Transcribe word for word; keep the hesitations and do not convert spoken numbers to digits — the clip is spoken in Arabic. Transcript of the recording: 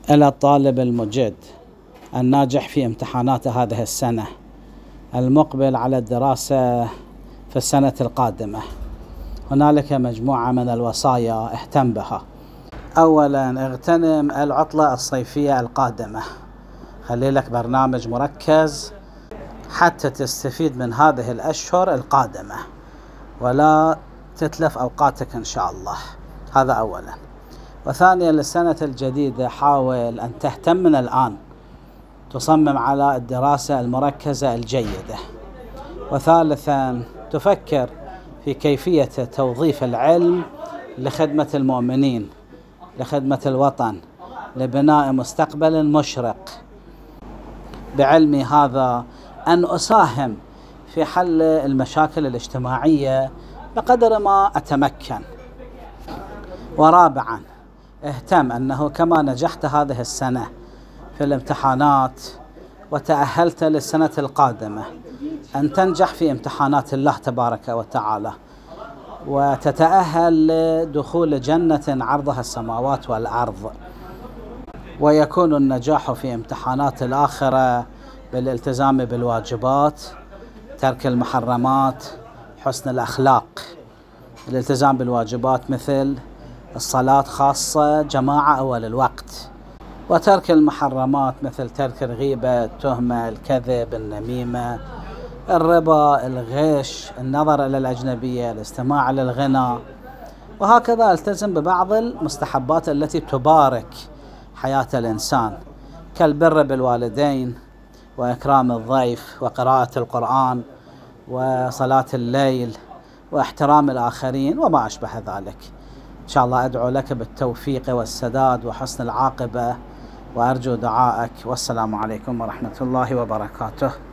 إلى الطالب المجد الناجح في امتحانات هذه السنة المقبل على الدراسة في السنة القادمة، هنالك مجموعة من الوصايا اهتم بها. أولا، اغتنم العطلة الصيفية القادمة، خلي لك برنامج مركز حتى تستفيد من هذه الأشهر القادمة ولا تتلف أوقاتك إن شاء الله. هذا أولا. وثانيا، للسنة الجديدة حاول أن تهتم من الآن، تصمم على الدراسة المركزة الجيدة. وثالثا، تفكر في كيفية توظيف العلم لخدمة المؤمنين، لخدمة الوطن، لبناء مستقبل مشرق. بعلمي هذا أن أساهم في حل المشاكل الاجتماعية بقدر ما أتمكن. ورابعا، اهتم أنه كما نجحت هذه السنة في الامتحانات وتأهلت للسنة القادمة أن تنجح في امتحانات الله تبارك وتعالى وتتأهل لدخول جنة عرضها السماوات والأرض، ويكون النجاح في امتحانات الآخرة بالالتزام بالواجبات، ترك المحرمات، حسن الأخلاق. الالتزام بالواجبات مثل الصلاة خاصة جماعة أول الوقت، وترك المحرمات مثل ترك الغيبة، التهمة، الكذب، النميمة، الربا، الغش، النظر إلى الأجنبية، الاستماع للغنى. وهكذا التزم ببعض المستحبات التي تبارك حياة الإنسان كالبر بالوالدين وإكرام الضيف وقراءة القرآن وصلاة الليل واحترام الآخرين وما أشبه ذلك. إن شاء الله أدعو لك بالتوفيق والسداد وحسن العاقبة، وأرجو دعائك. والسلام عليكم ورحمة الله وبركاته.